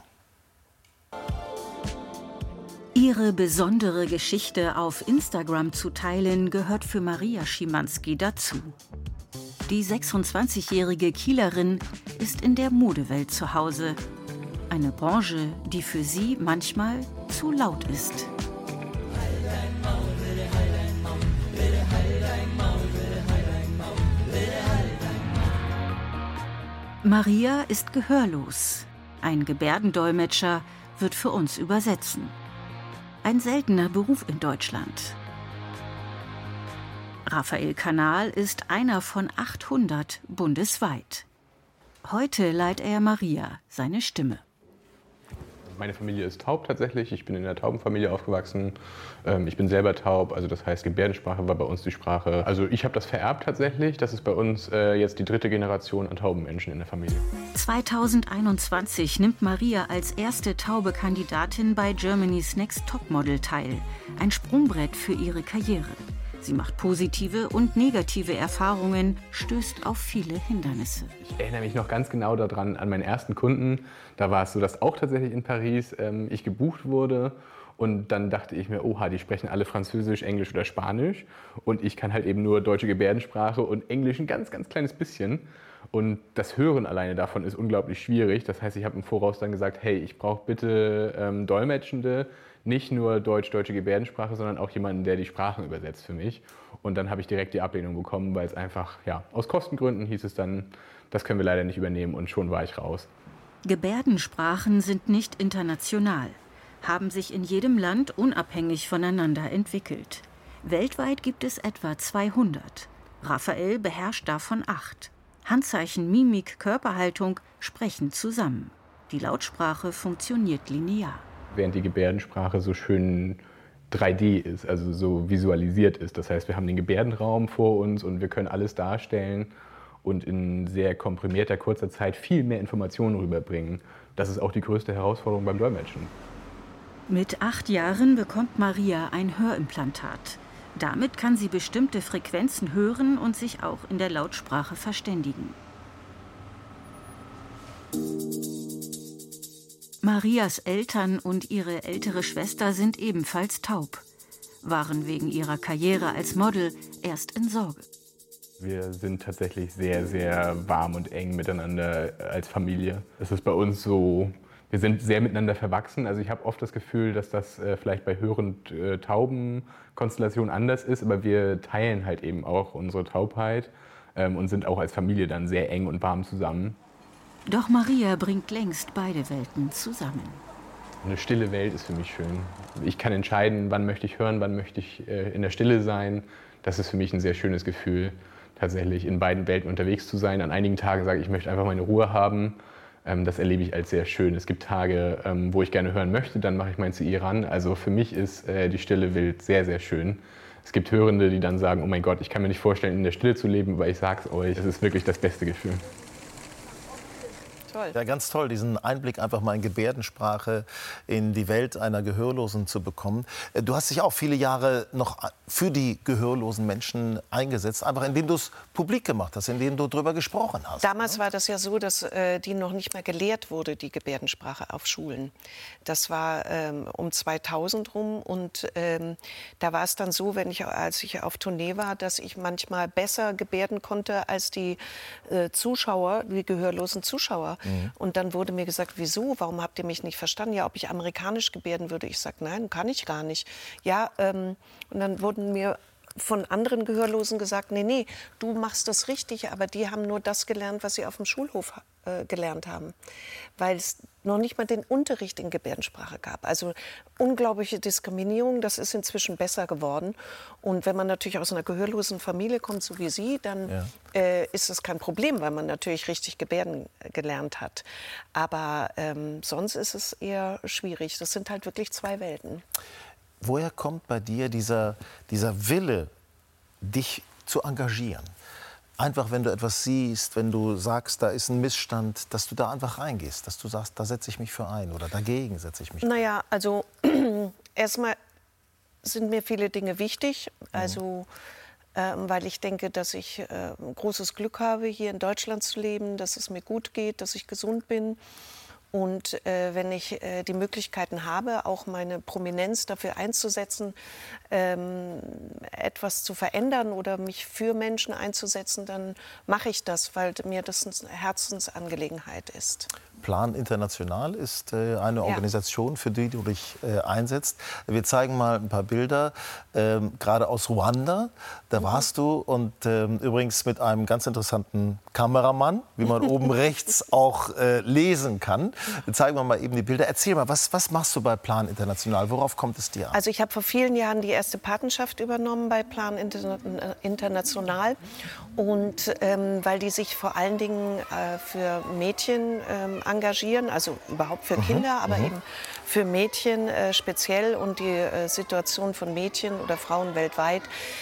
Ihre besondere Geschichte auf Instagram zu teilen, gehört für Maria Schimanski dazu. Die sechsundzwanzigjährige Kielerin ist in der Modewelt zu Hause. Eine Branche, die für sie manchmal zu laut ist. Maria ist gehörlos. Ein Gebärdendolmetscher wird für uns übersetzen. Ein seltener Beruf in Deutschland. Raphael Kanal ist einer von achthundert bundesweit. Heute leiht er Maria seine Stimme. Meine Familie ist taub tatsächlich. Ich bin in einer Taubenfamilie aufgewachsen. Ich bin selber taub, also das heißt, Gebärdensprache war bei uns die Sprache. Also ich habe das vererbt tatsächlich. Das ist bei uns jetzt die dritte Generation an tauben Menschen in der Familie. zweitausendeinundzwanzig nimmt Maria als erste taube Kandidatin bei Germany's Next Topmodel teil. Ein Sprungbrett für ihre Karriere. Sie macht positive und negative Erfahrungen, stößt auf viele Hindernisse. Ich erinnere mich noch ganz genau daran, an meinen ersten Kunden. Da war es so, dass auch tatsächlich in Paris ähm, ich gebucht wurde. Und dann dachte ich mir, oha, die sprechen alle Französisch, Englisch oder Spanisch. Und ich kann halt eben nur deutsche Gebärdensprache und Englisch ein ganz, ganz kleines bisschen. Und das Hören alleine davon ist unglaublich schwierig. Das heißt, ich habe im Voraus dann gesagt, hey, ich brauche bitte ähm, Dolmetschende. Nicht nur deutsch-deutsche Gebärdensprache, sondern auch jemanden, der die Sprachen übersetzt für mich. Und dann habe ich direkt die Ablehnung bekommen, weil es einfach, ja, aus Kostengründen hieß es dann, das können wir leider nicht übernehmen und schon war ich raus. Gebärdensprachen sind nicht international, haben sich in jedem Land unabhängig voneinander entwickelt. Weltweit gibt es etwa zweihundert. Raphael beherrscht davon acht. Handzeichen, Mimik, Körperhaltung sprechen zusammen. Die Lautsprache funktioniert linear. Während die Gebärdensprache so schön drei D ist, also so visualisiert ist. Das heißt, wir haben den Gebärdenraum vor uns und wir können alles darstellen und in sehr komprimierter, kurzer Zeit viel mehr Informationen rüberbringen. Das ist auch die größte Herausforderung beim Dolmetschen. Mit acht Jahren bekommt Maria ein Hörimplantat. Damit kann sie bestimmte Frequenzen hören und sich auch in der Lautsprache verständigen. Marias Eltern und ihre ältere Schwester sind ebenfalls taub, waren wegen ihrer Karriere als Model erst in Sorge. Wir sind tatsächlich sehr, sehr warm und eng miteinander als Familie. Es ist bei uns so, wir sind sehr miteinander verwachsen. Also ich habe oft das Gefühl, dass das äh, vielleicht bei Hörend-Tauben-Konstellationen anders ist, aber wir teilen halt eben auch unsere Taubheit ähm, und sind auch als Familie dann sehr eng und warm zusammen. Doch Maria bringt längst beide Welten zusammen. Eine stille Welt ist für mich schön. Ich kann entscheiden, wann möchte ich hören, wann möchte ich äh, in der Stille sein. Das ist für mich ein sehr schönes Gefühl, tatsächlich in beiden Welten unterwegs zu sein. An einigen Tagen sage ich, ich möchte einfach meine Ruhe haben. Ähm, das erlebe ich als sehr schön. Es gibt Tage, ähm, wo ich gerne hören möchte, dann mache ich mein C I ran. Also für mich ist äh, die stille Welt sehr, sehr schön. Es gibt Hörende, die dann sagen, oh mein Gott, ich kann mir nicht vorstellen, in der Stille zu leben, aber ich sage es euch, es ist wirklich das beste Gefühl. Toll. Ja, ganz toll, diesen Einblick einfach mal in Gebärdensprache in die Welt einer Gehörlosen zu bekommen. Du hast dich auch viele Jahre noch für die gehörlosen Menschen eingesetzt, einfach indem du es publik gemacht hast, indem du darüber gesprochen hast. Damals war das ja so, dass äh, die noch nicht mehr gelehrt wurde, die Gebärdensprache auf Schulen. Das war ähm, um zweitausend rum und ähm, da war es dann so, wenn ich, als ich auf Tournee war, dass ich manchmal besser gebärden konnte als die äh, Zuschauer, die gehörlosen Zuschauer. Mhm. Und dann wurde mir gesagt, wieso, warum habt ihr mich nicht verstanden? Ja, ob ich amerikanisch gebärden würde. Ich sage, nein, kann ich gar nicht. Ja, ähm, und dann wurden mir von anderen Gehörlosen gesagt, nee, nee, du machst das richtig, aber die haben nur das gelernt, was sie auf dem Schulhof äh, gelernt haben, weil es noch nicht mal den Unterricht in Gebärdensprache gab. Also unglaubliche Diskriminierung, das ist inzwischen besser geworden. Und wenn man natürlich aus einer gehörlosen Familie kommt, so wie Sie, dann ja. äh, ist das kein Problem, weil man natürlich richtig Gebärden gelernt hat. Aber ähm, sonst ist es eher schwierig. Das sind halt wirklich zwei Welten. Woher kommt bei dir dieser, dieser Wille, dich zu engagieren? Einfach, wenn du etwas siehst, wenn du sagst, da ist ein Missstand, dass du da einfach reingehst, dass du sagst, da setze ich mich für ein oder dagegen setze ich mich. Naja, also erstmal sind mir viele Dinge wichtig, also ähm, weil ich denke, dass ich äh, großes Glück habe, hier in Deutschland zu leben, dass es mir gut geht, dass ich gesund bin. Und äh, wenn ich äh, die Möglichkeiten habe, auch meine Prominenz dafür einzusetzen, ähm, etwas zu verändern oder mich für Menschen einzusetzen, dann mache ich das, weil mir das eine Herzensangelegenheit ist. Plan International ist äh, eine ja. Organisation, für die du dich äh, einsetzt. Wir zeigen mal ein paar Bilder, ähm, gerade aus Ruanda. Da mhm. warst du und ähm, übrigens mit einem ganz interessanten Kameramann, wie man oben rechts auch äh, lesen kann. Zeigen wir mal eben die Bilder. Erzähl mal, was, was machst du bei Plan International? Worauf kommt es dir an? Also ich habe vor vielen Jahren die erste Patenschaft übernommen bei Plan Interna International. Und ähm, weil die sich vor allen Dingen äh, für Mädchen ähm, engagieren, also überhaupt für Kinder, mhm. aber mhm. eben für Mädchen äh, speziell und die äh, Situation von Mädchen oder Frauen weltweit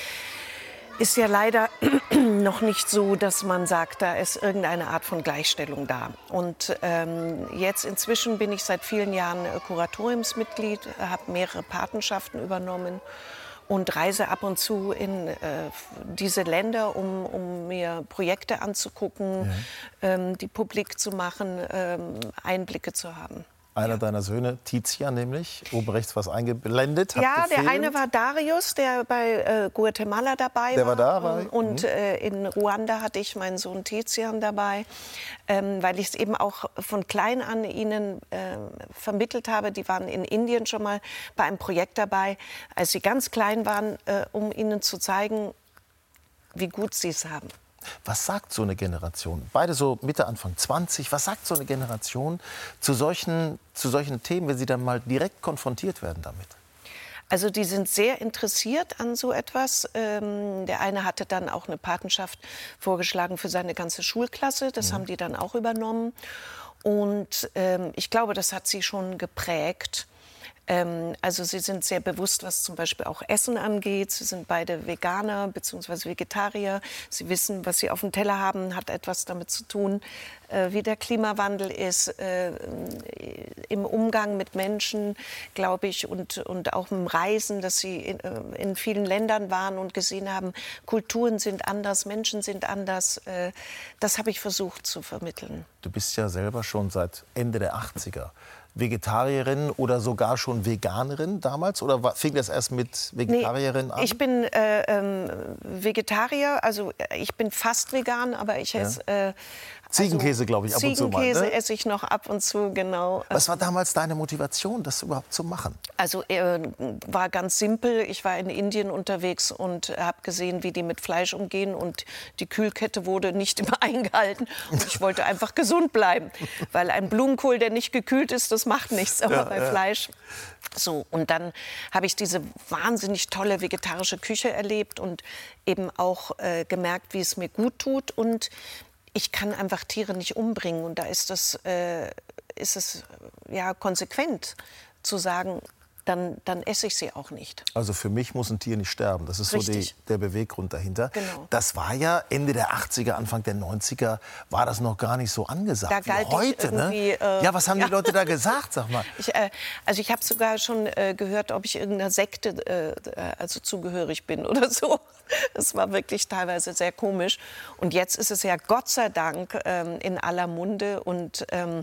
ist ja leider noch nicht so, dass man sagt, da ist irgendeine Art von Gleichstellung da. Und ähm, jetzt inzwischen bin ich seit vielen Jahren Kuratoriumsmitglied, habe mehrere Patenschaften übernommen und reise ab und zu in äh, diese Länder, um, um mir Projekte anzugucken, ja. ähm, die publik zu machen, ähm, Einblicke zu haben. Einer deiner Söhne, Tizian nämlich, oben rechts was eingeblendet. Hat ja, gefehlt. Der eine war Darius, der bei äh, Guatemala dabei der war. Der war da, war Und mhm. äh, in Ruanda hatte ich meinen Sohn Tizian dabei, ähm, weil ich es eben auch von klein an ihnen äh, vermittelt habe. Die waren in Indien schon mal bei einem Projekt dabei, als sie ganz klein waren, äh, um ihnen zu zeigen, wie gut sie es haben. Was sagt so eine Generation, beide so Mitte, Anfang zwanzig, was sagt so eine Generation zu solchen, zu solchen Themen, wenn sie dann mal direkt konfrontiert werden damit? Also die sind sehr interessiert an so etwas. Ähm, der eine hatte dann auch eine Patenschaft vorgeschlagen für seine ganze Schulklasse. Das mhm. haben die dann auch übernommen. Und ähm, ich glaube, das hat sie schon geprägt. Ähm, also sie sind sehr bewusst, was zum Beispiel auch Essen angeht. Sie sind beide Veganer bzw. Vegetarier. Sie wissen, was sie auf dem Teller haben, hat etwas damit zu tun, äh, wie der Klimawandel ist, äh, im Umgang mit Menschen, glaube ich, und, und auch im Reisen, dass sie in, äh, in vielen Ländern waren und gesehen haben, Kulturen sind anders, Menschen sind anders. Äh, das habe ich versucht zu vermitteln. Du bist ja selber schon seit Ende der achtziger Vegetarierin oder sogar schon Veganerin damals? Oder war, fing das erst mit Vegetarierin nee, an? Ich bin äh, ähm, Vegetarier, also ich bin fast vegan, aber ich esse... Ja. Äh, Ziegenkäse, glaube ich, ab und zu mal. Ziegenkäse ne? esse ich noch ab und zu, genau. Was war damals deine Motivation, das überhaupt zu machen? Also äh, war ganz simpel. Ich war in Indien unterwegs und habe gesehen, wie die mit Fleisch umgehen. Und die Kühlkette wurde nicht immer eingehalten. Und ich wollte einfach gesund bleiben. Weil ein Blumenkohl, der nicht gekühlt ist, das macht nichts. Aber ja, bei ja. Fleisch... So, und dann habe ich diese wahnsinnig tolle vegetarische Küche erlebt und eben auch äh, gemerkt, wie es mir gut tut. Und ich kann einfach Tiere nicht umbringen. Und da ist, das, äh, ist es ja, konsequent zu sagen, dann, dann esse ich sie auch nicht. Also für mich muss ein Tier nicht sterben. Das ist Richtig. so die, der Beweggrund dahinter. Genau. Das war ja Ende der achtziger, Anfang der neunziger, war das noch gar nicht so angesagt da galt wie heute. Ne? Äh, ja, was haben ja. die Leute da gesagt, sag mal? Ich, äh, also ich habe sogar schon äh, gehört, ob ich irgendeiner Sekte äh, also zugehörig bin oder so. Das war wirklich teilweise sehr komisch. Und jetzt ist es ja Gott sei Dank ähm, in aller Munde und ähm,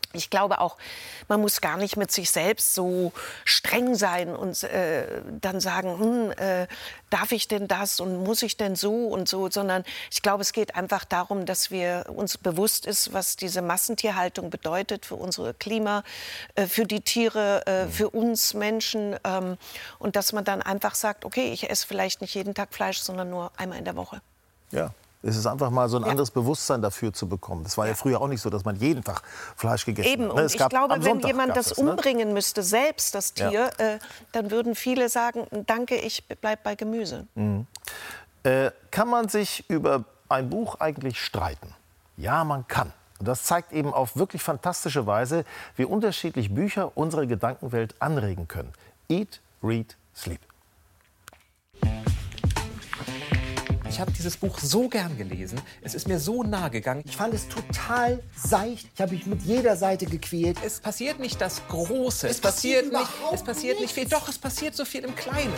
Ich glaube auch, man muss gar nicht mit sich selbst so streng sein und äh, dann sagen, hm, äh, darf ich denn das und muss ich denn so und so, sondern ich glaube, es geht einfach darum, dass wir uns bewusst ist, was diese Massentierhaltung bedeutet für unser Klima, äh, für die Tiere, äh, für uns Menschen ähm, und dass man dann einfach sagt, okay, ich esse vielleicht nicht jeden Tag Fleisch, sondern nur einmal in der Woche. Ja. Es ist einfach mal so ein Ja. anderes Bewusstsein dafür zu bekommen. Das war ja früher auch nicht so, dass man jeden Tag Fleisch gegessen Eben, hat. und Ne? Es ich gab- glaube, am wenn Sonntag jemand gab das es, ne? umbringen müsste, selbst das Ja. Tier, äh, dann würden viele sagen, danke, ich bleib bei Gemüse. Mhm. Äh, kann man sich über ein Buch eigentlich streiten? Ja, man kann. Und das zeigt eben auf wirklich fantastische Weise, wie unterschiedlich Bücher unsere Gedankenwelt anregen können. Eat, Read, Sleep. Ich habe dieses Buch so gern gelesen. Es ist mir so nahe gegangen. Ich fand es total seicht. Ich habe mich mit jeder Seite gequält. Es passiert nicht das Große. Es Es passiert, passiert nicht. überhaupt Es passiert nicht viel. Doch, es passiert so viel im Kleinen.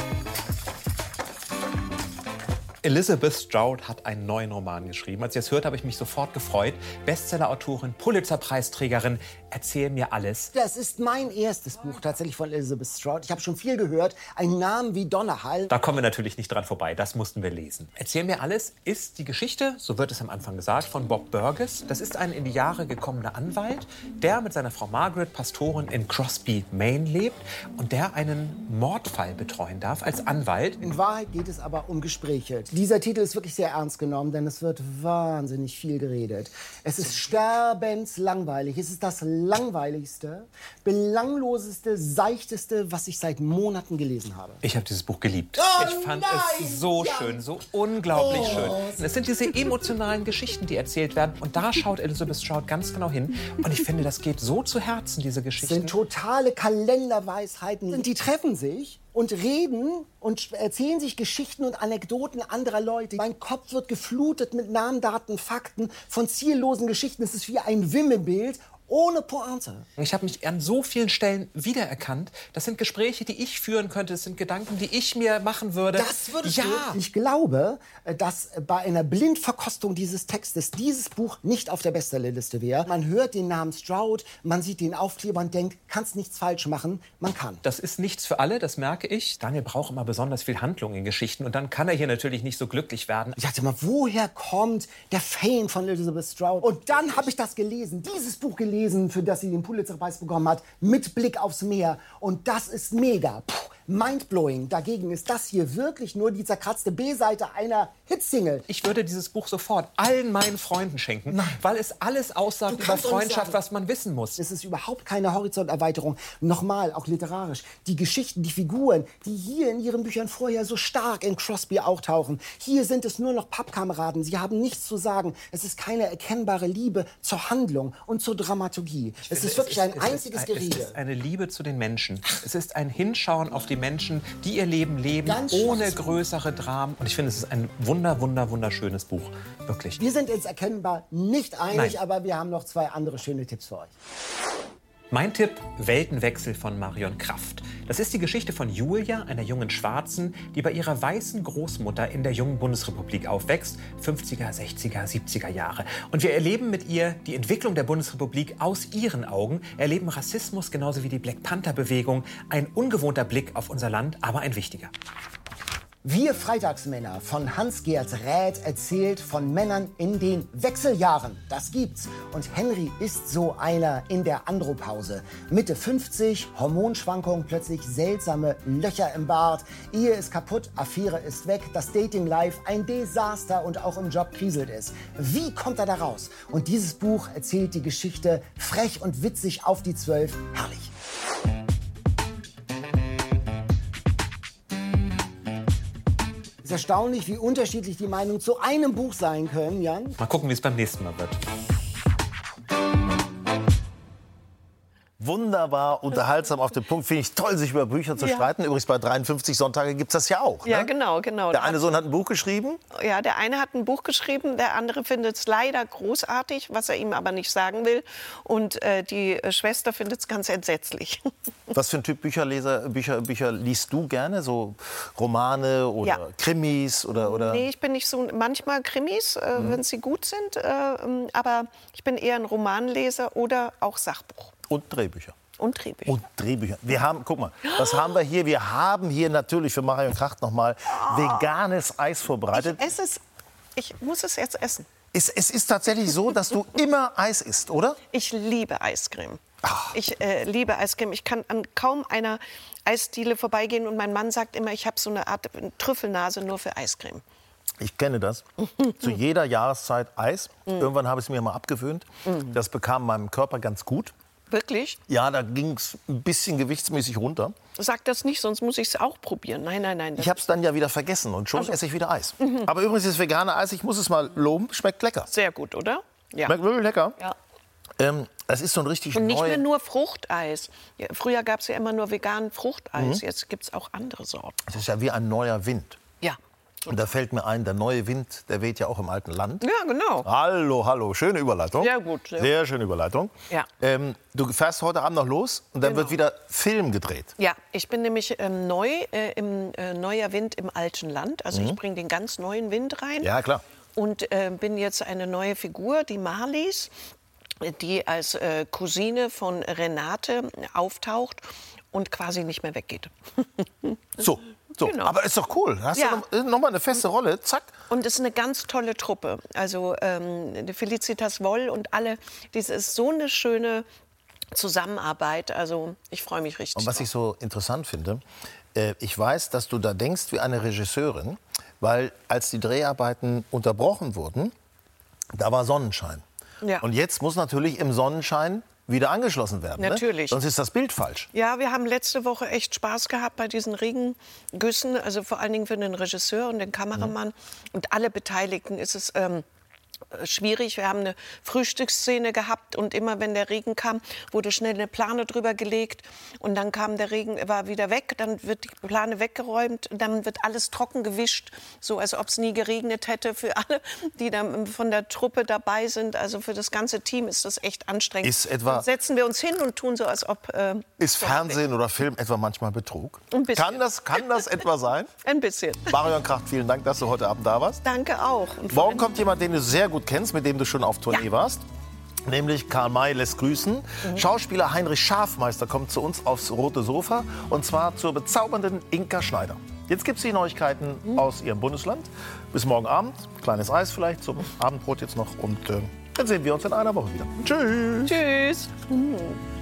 Elizabeth Strout hat einen neuen Roman geschrieben. Als ich das hörte, habe ich mich sofort gefreut. Bestseller-Autorin, Pulitzer-Preisträgerin. Erzähl mir alles. Das ist mein erstes Buch tatsächlich von Elizabeth Strout. Ich habe schon viel gehört. Ein Name wie Donnerhall. Da kommen wir natürlich nicht dran vorbei. Das mussten wir lesen. Erzähl mir alles ist die Geschichte, so wird es am Anfang gesagt, von Bob Burgess. Das ist ein in die Jahre gekommener Anwalt, der mit seiner Frau Margaret, Pastorin in Crosby, Maine lebt und der einen Mordfall betreuen darf als Anwalt. In Wahrheit geht es aber um Gespräche. Dieser Titel ist wirklich sehr ernst genommen, denn es wird wahnsinnig viel geredet. Es ist sterbenslangweilig. Es ist das langweiligste, belangloseste, seichteste, was ich seit Monaten gelesen habe. Ich habe dieses Buch geliebt. Oh, ich fand nein, es so ja. schön, so unglaublich Oh. schön. Und es sind diese emotionalen Geschichten, die erzählt werden. Und da schaut Elizabeth Strout ganz genau hin. Und ich finde, das geht so zu Herzen, diese Es Geschichten. sind totale Kalenderweisheiten. Und die treffen sich und reden und erzählen sich Geschichten und Anekdoten anderer Leute. Mein Kopf wird geflutet mit Namen, Daten, Fakten von ziellosen Geschichten. Es ist wie ein Wimmelbild ohne Pointe. Ich habe mich an so vielen Stellen wiedererkannt. Das sind Gespräche, die ich führen könnte. Das sind Gedanken, die ich mir machen würde. Das würdest ja. du. Ich glaube, dass bei einer Blindverkostung dieses Textes dieses Buch nicht auf der Bestsellerliste wäre. Man hört den Namen Strout, man sieht den Aufkleber und denkt, kannst nichts falsch machen. Man kann. Das ist nichts für alle, das merke ich. Daniel braucht immer besonders viel Handlung in Geschichten. Und dann kann er hier natürlich nicht so glücklich werden. Ich dachte mal, woher kommt der Fame von Elizabeth Strout? Und dann habe ich das gelesen, dieses Buch gelesen, für das sie den Pulitzerpreis bekommen hat, mit Blick aufs Meer. Und das ist mega. Puh, mindblowing. Dagegen ist das hier wirklich nur die zerkratzte B-Seite einer Hitsingle. Ich würde dieses Buch sofort allen meinen Freunden schenken, Nein. weil es alles aussagt über Freundschaft, was man wissen muss. Es ist überhaupt keine Horizonterweiterung. Nochmal, auch literarisch. Die Geschichten, die Figuren, die hier in ihren Büchern vorher so stark in Crosby auftauchen. Hier sind es nur noch Pappkameraden. Sie haben nichts zu sagen. Es ist keine erkennbare Liebe zur Handlung und zur Dramaturgie. Es finde, ist wirklich es ein ist, es einziges ist, Gerede. Es ist eine Liebe zu den Menschen. Es ist ein Hinschauen auf die Menschen, die ihr Leben leben, Ganz ohne schwarz. größere Dramen. Und ich finde, es ist ein wunder, wunder, wunderschönes Buch. Wirklich. Wir sind uns erkennbar nicht einig, Nein. aber wir haben noch zwei andere schöne Tipps für euch. Mein Tipp, Weltenwechsel von Marion Kraft. Das ist die Geschichte von Julia, einer jungen Schwarzen, die bei ihrer weißen Großmutter in der jungen Bundesrepublik aufwächst, fünfziger, sechziger, siebziger Jahre. Und wir erleben mit ihr die Entwicklung der Bundesrepublik aus ihren Augen, erleben Rassismus genauso wie die Black Panther-Bewegung. Ein ungewohnter Blick auf unser Land, aber ein wichtiger. Wir Freitagsmänner von Hans-Gerd Räth erzählt von Männern in den Wechseljahren. Das gibt's. Und Henry ist so einer in der Andropause. Mitte fünfzig, Hormonschwankungen, plötzlich seltsame Löcher im Bart. Ehe ist kaputt, Affäre ist weg, das Dating-Life ein Desaster und auch im Job kriselt es. Wie kommt er da raus? Und dieses Buch erzählt die Geschichte frech und witzig auf die Zwölf. Herrlich. Es ist erstaunlich, wie unterschiedlich die Meinungen zu einem Buch sein können, Jan. Mal gucken, wie es beim nächsten Mal wird. Wunderbar, unterhaltsam auf den Punkt. Finde ich toll, sich über Bücher zu Ja. streiten. Übrigens bei dreiundfünfzig Sonntage gibt es das ja auch. Ja, ne? genau, genau. Der eine Sohn hat ein Buch geschrieben. Ja, der eine hat ein Buch geschrieben, der andere findet es leider großartig, was er ihm aber nicht sagen will. Und äh, die äh, Schwester findet es ganz entsetzlich. Was für ein Typ Bücherleser, Bücher, Bücher liest du gerne? So Romane oder Ja. Krimis oder, oder? Nee, ich bin nicht so, manchmal Krimis, äh, Mhm. wenn sie gut sind. Äh, ähm, aber ich bin eher ein Romanleser oder auch Sachbuch. Und Drehbücher. Und Drehbücher. Und Drehbücher. Wir haben, guck mal, was haben wir hier? Wir haben hier natürlich für Marion Kracht noch mal veganes Eis vorbereitet. Ich esse es, ich muss es jetzt essen. Es, es ist tatsächlich so, dass du immer Eis isst, oder? Ich liebe Eiscreme. Ich äh, liebe Eiscreme. Ich kann an kaum einer Eisdiele vorbeigehen und mein Mann sagt immer, ich habe so eine Art Trüffelnase nur für Eiscreme. Ich kenne das. Zu jeder Jahreszeit Eis. Irgendwann habe ich es mir mal abgewöhnt. Das bekam meinem Körper ganz gut. Wirklich? Ja, da ging es ein bisschen gewichtsmäßig runter. Sag das nicht, sonst muss ich es auch probieren. Nein, nein, nein. Ich habe es dann ja wieder vergessen und schon Also. esse ich wieder Eis. Mhm. Aber übrigens ist vegane Eis, ich muss es mal loben, schmeckt lecker. Sehr gut, oder? Ja. Schmeckt wirklich lecker. Ja. Ähm, es ist so ein richtig Und nicht neu. mehr nur Fruchteis. Ja, früher gab es ja immer nur veganen Fruchteis. Mhm. Jetzt gibt es auch andere Sorten. Es ist ja wie ein neuer Wind. Ja. Und da fällt mir ein, der neue Wind, der weht ja auch im alten Land. Ja, genau. Hallo, hallo, schöne Überleitung. Sehr gut, sehr Sehr gut. schöne Überleitung. Ja. Ähm, du fährst heute Abend noch los und dann Genau. wird wieder Film gedreht. Ja, ich bin nämlich ähm, neu äh, im äh, neuer Wind im alten Land. Also Mhm. ich bringe den ganz neuen Wind rein. Ja, klar. Und äh, bin jetzt eine neue Figur, die Marlies, die als äh, Cousine von Renate auftaucht und quasi nicht mehr weggeht. So, so. Genau. Aber ist doch cool. Hast Ja. du noch, noch mal eine feste Rolle, zack. Und es ist eine ganz tolle Truppe. Also ähm, die Felicitas Woll und alle. Das ist so eine schöne Zusammenarbeit. Also ich freue mich richtig. Und was drauf. ich so interessant finde, äh, ich weiß, dass du da denkst wie eine Regisseurin, weil als die Dreharbeiten unterbrochen wurden, da war Sonnenschein. Ja. Und jetzt muss natürlich im Sonnenschein wieder angeschlossen werden. Natürlich. Ne? Sonst ist das Bild falsch. Ja, wir haben letzte Woche echt Spaß gehabt bei diesen Regengüssen. Also vor allen Dingen für den Regisseur und den Kameramann und alle Beteiligten ist es ähm, schwierig. Wir haben eine Frühstücksszene gehabt und immer wenn der Regen kam, wurde schnell eine Plane drüber gelegt und dann kam der Regen, war wieder weg, dann wird die Plane weggeräumt, dann wird alles trocken gewischt, so als ob es nie geregnet hätte für alle, die dann von der Truppe dabei sind. Also für das ganze Team ist das echt anstrengend. Ist etwa- Dann setzen wir uns hin und tun so, als ob... Äh, Ist Fernsehen oder Film etwa manchmal Betrug? Ein bisschen. Kann das, kann das etwa sein? Ein bisschen. Marion Kracht, vielen Dank, dass du heute Abend da warst. Danke auch. Und vor Morgen kommt jemand, den du sehr gut kennst, mit dem du schon auf Tournee warst. Nämlich Karl May lässt grüßen. Mhm. Schauspieler Heinrich Schafmeister kommt zu uns aufs rote Sofa. Und zwar zur bezaubernden Inka Schneider. Jetzt gibt es die Neuigkeiten Mhm. aus ihrem Bundesland. Bis morgen Abend. Kleines Eis vielleicht zum Abendbrot jetzt noch. Und äh, dann sehen wir uns in einer Woche wieder. Tschüss. Tschüss. Mhm.